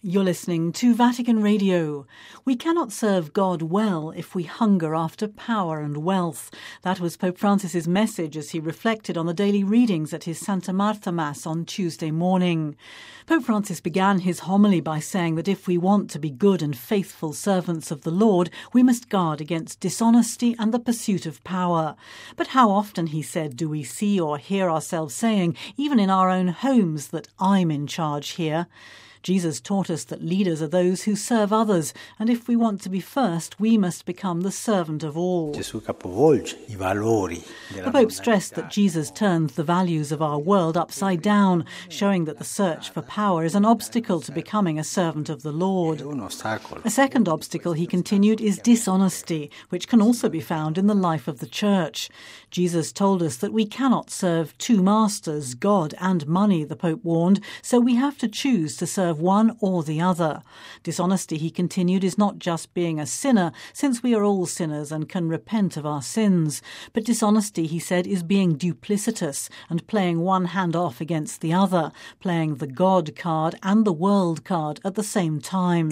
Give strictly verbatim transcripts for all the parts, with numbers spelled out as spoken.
You're listening to Vatican Radio. We cannot serve God well if we hunger after power and wealth. That was Pope Francis's message as he reflected on the daily readings at his Santa Martha Mass on Tuesday morning. Pope Francis began his homily by saying that if we want to be good and faithful servants of the Lord, we must guard against dishonesty and the pursuit of power. But how often, he said, do we see or hear ourselves saying, even in our own homes, that I'm in charge here? Jesus taught us that leaders are those who serve others, and if we want to be first, we must become the servant of all. The Pope stressed that Jesus turned the values of our world upside down, showing that the search for power is an obstacle to becoming a servant of the Lord. A second obstacle, he continued, is dishonesty, which can also be found in the life of the Church. Jesus told us that we cannot serve two masters, God and money, the Pope warned, so we have to choose to serve one or the other. Dishonesty, he continued, is not just being a sinner, since we are all sinners and can repent of our sins. But dishonesty, he said, is being duplicitous and playing one hand off against the other, playing the God card and the world card at the same time.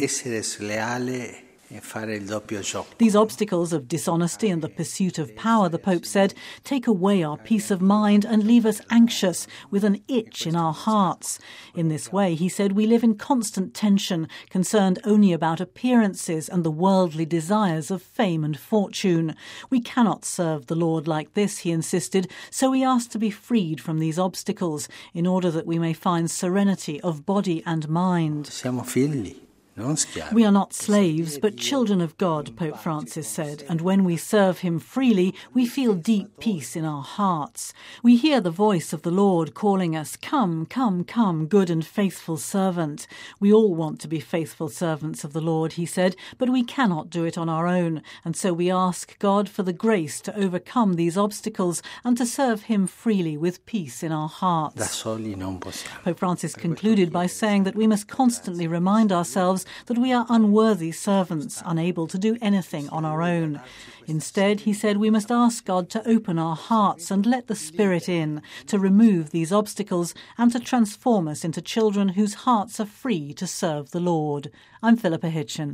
These obstacles of dishonesty and the pursuit of power, the Pope said, take away our peace of mind and leave us anxious with an itch in our hearts. In this way, he said, we live in constant tension, concerned only about appearances and the worldly desires of fame and fortune. We cannot serve the Lord like this, he insisted, so we ask to be freed from these obstacles in order that we may find serenity of body and mind. We are not slaves, but children of God, Pope Francis said, and when we serve him freely, we feel deep peace in our hearts. We hear the voice of the Lord calling us, come, come, come, good and faithful servant. We all want to be faithful servants of the Lord, he said, but we cannot do it on our own, and so we ask God for the grace to overcome these obstacles and to serve him freely with peace in our hearts. Pope Francis concluded by saying that we must constantly remind ourselves that we are unworthy servants, unable to do anything on our own. Instead, he said, we must ask God to open our hearts and let the Spirit in, to remove these obstacles and to transform us into children whose hearts are free to serve the Lord. I'm Philippa Hitchin.